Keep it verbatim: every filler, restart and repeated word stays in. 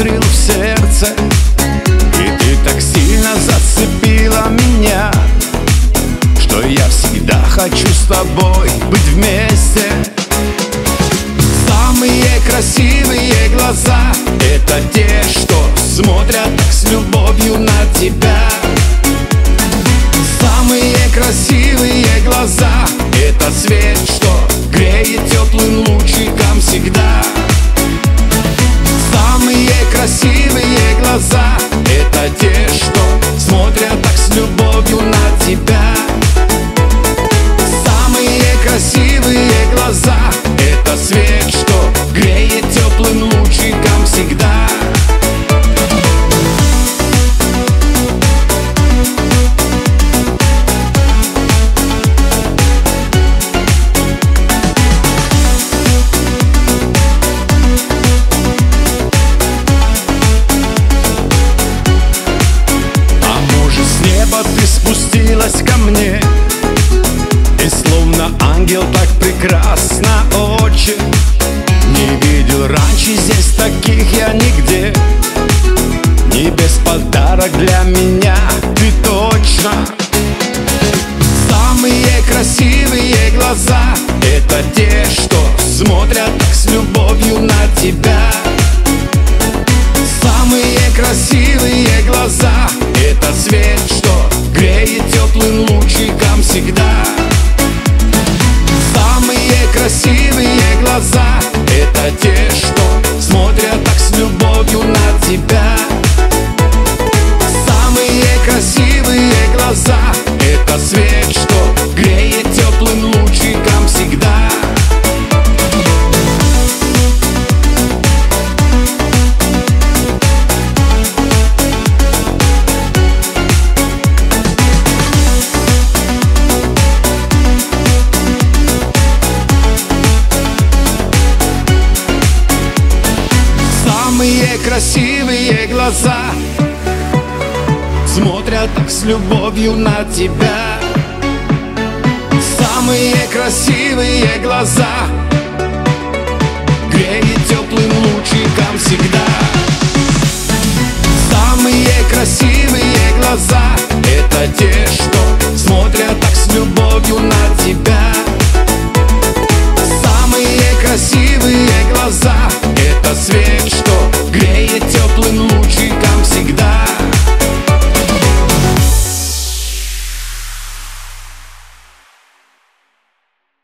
выстрел в сердце, и ты так сильно зацепила меня, что я всегда хочу с тобой быть вместе. Самые красивые глаза — это те, что смотрят так с любовью на тебя. Самые красивые глаза — это свет, что греет теплым лучиком всегда. Самые красивые глаза — это те, что смотрят так с любовью на тебя. Самые красивые глаза — это свет, что греет теплым лучиком всегда. Ты спустилась ко мне, и словно ангел так прекрасно очень. Не видел раньше здесь таких я нигде. Небес подарок для меня, ты точно. Самые красивые глаза — это те, что смотрят так с любовью на тебя. Самые красивые глаза — это свет, что греет теплым лучиком всегда. Самые красивые глаза — это те, что смотрят так с любовью на тебя. Самые красивые глаза — это свет, что греет теплым лучиком всегда. Самые красивые глаза смотрят так с любовью на тебя. Самые красивые глаза греет теплым лучиком всегда. Самые красивые глаза — это те, что